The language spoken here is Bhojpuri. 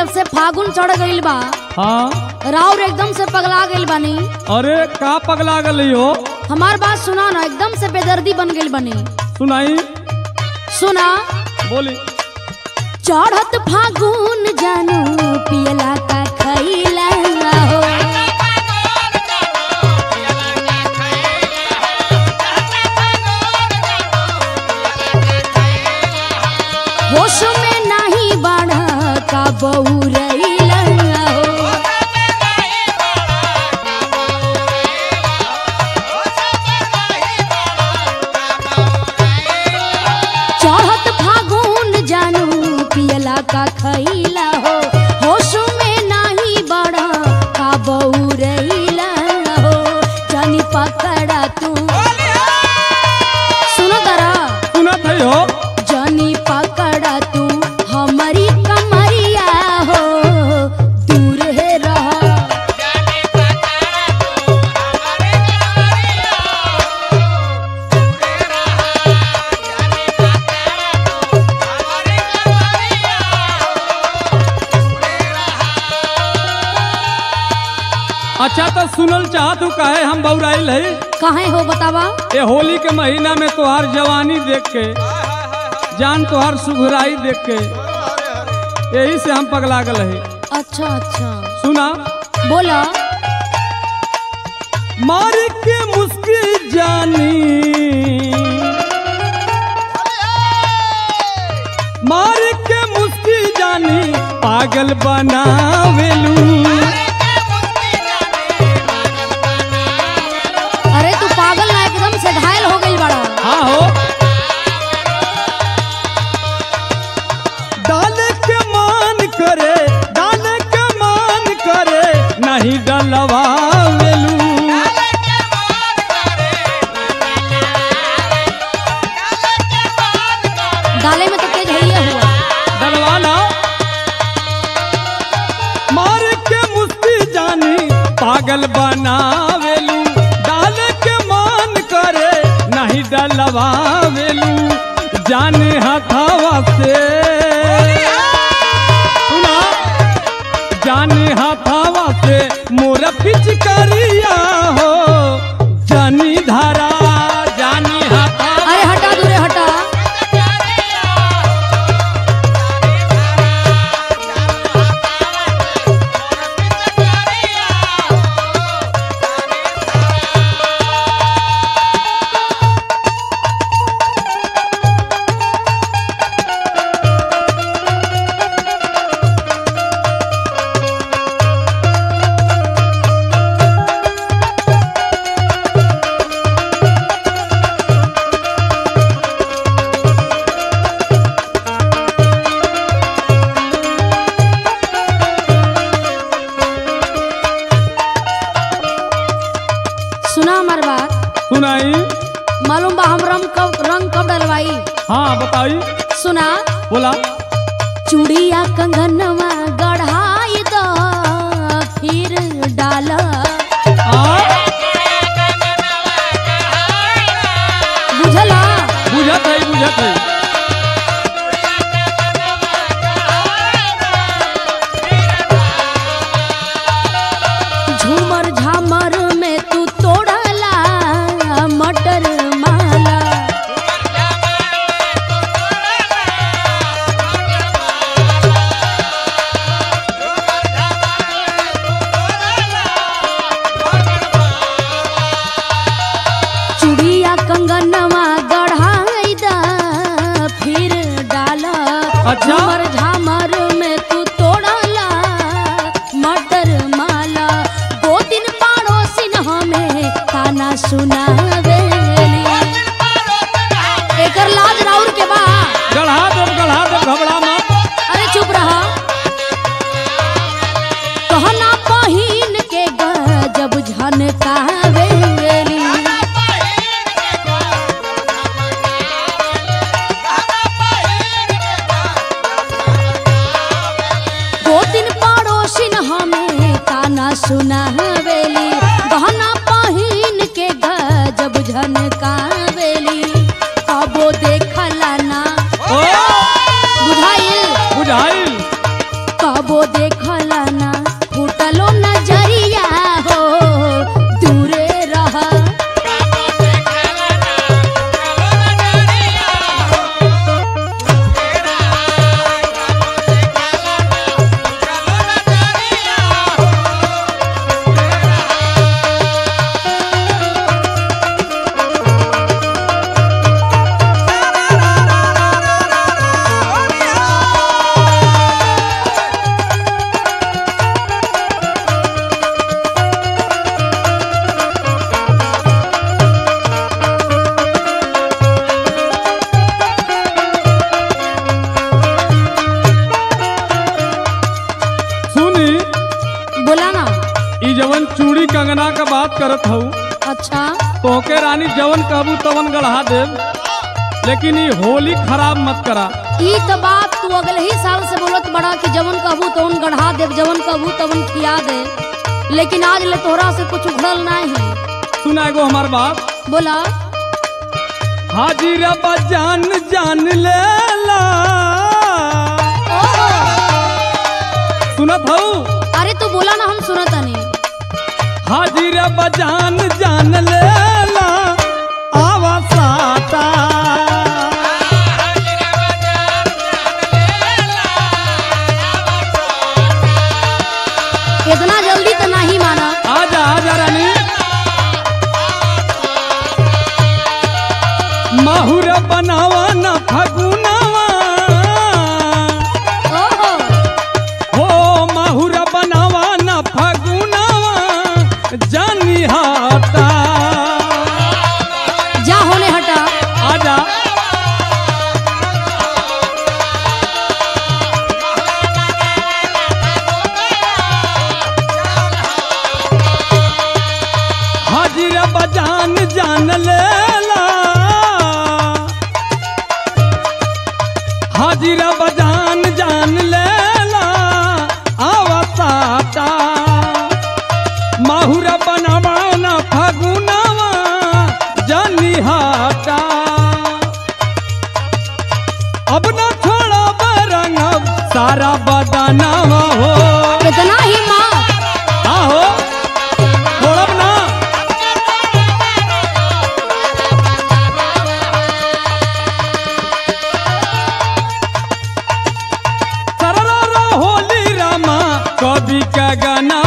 जब से फागुन चढ़ गईल बा हाँ। राउर एकदम से पगला गईल बानी। अरे का पगला गई हो? हमार बात सुना ना, एकदम से बेदर्दी बन गईल बनी। सुनाई। सुना। बोली। चढ़त फागुन जानू पियला का खैला हो, होश में नहीं बढ़ा का बहुरैला हो। चढ़त फागुन जानू पियला का खैला हो, होश में नहीं बढ़ा का बहुरैला हो। जानी पकड़ा तू सुनो तरा, सुनत है हो? जानी पकड़ा तू हमारी कमरिया हो, दूर है रहा। अच्छा तो सुनल चाहत हूँ काहे हम बौराइल है? काहे हो बतावा? ये होली के महीना में तोहार जवानी देख के, जान तोहार सुघराई देख के, यही से हम पगला गल है। अच्छा अच्छा सुना। बोला। मार के मुस्की जानी, मार के मुस्की जानी पागल बनावेलू। अरे तू पागल ना, एकदम से घायल हो गई बड़ा। हाँ हो। डाल के मान करे, डाल के मान करे, नहीं डलवावेलू। डाले में तो तेज है ये हुआ। डलवाना। मार के मुस्की जानी पागल बनावेलू, डाल के मान करे, नहीं डलवावेलू। जाने हथावा से सुना, जाने हथावा से मोर पिचकारिया हो, जानी धारा, जानी हथा। अरे हटा दूरे हटा। सुना हमार बात। सुनाई। मालूम बा हम रंग कब डलवाई? हाँ बताई। सुना। बोला। चूड़िया कंगनवा गढ़ाई दो फिर डाला। बुझला? बुझत है, बुझत है। झूमर झामर में तू तोड़ला मटर माला। चूड़िया कंगनवा गढ़ाई दा फिर डाला। अच्छा। झूमर झामर में तू तोड़ला मटर माला। दो दिन पड़ोसिन हमें ताना सुनावेली। एकर लाज राउर के बा। गढ़ा दे, घबरा मत। अरे चुप रहा। कहना पहिन के गजब झनकावेली। दो दिन पड़ोसिन हमें ताना सुनावेली। गहना पहिन के गजब झनकावेली। कबो देखला ना। ओ बुझाइल बुझाइल। कबो ई जवन चूड़ी कंगना का बात करत हूँ अच्छा तोके रानी जवन कहबू तवन गढ़ा देव, लेकिन ये होली खराब मत करा। ई तो बात तू अगले ही साल से बोलत बड़ा कि जवन कहबू तवन गढ़ा देव, जवन कहबू तवन खिया दे, लेकिन आज ले तोहरा से कुछ उखड़ल नहीं। सुना एगो हमार बात, बोला हाजिर जान जान लेला। ओहो सुनत हूँ? अरे तू बोला ना, हम सुनत नहीं। हाजिर जान जान लेला आवा साता। इतना जल्दी तो नहीं माना। आजा रानी। माहुर बनावा ना फगुनावा, ओहो हो माहुर बनावा ना फगुनावा जानी हाता। जा होने हटा। आजा हाजिर बजान जान लेला, हाजिर बजान जान लेला आवसाता। माहुर बनावा ना फगुनावा जानी हाटा। अब ना छोड़ा बरंग सारा बदनावा हो। इतना ही माँ आहो छोड़ब ना। सररा होली रामा कवि का गाना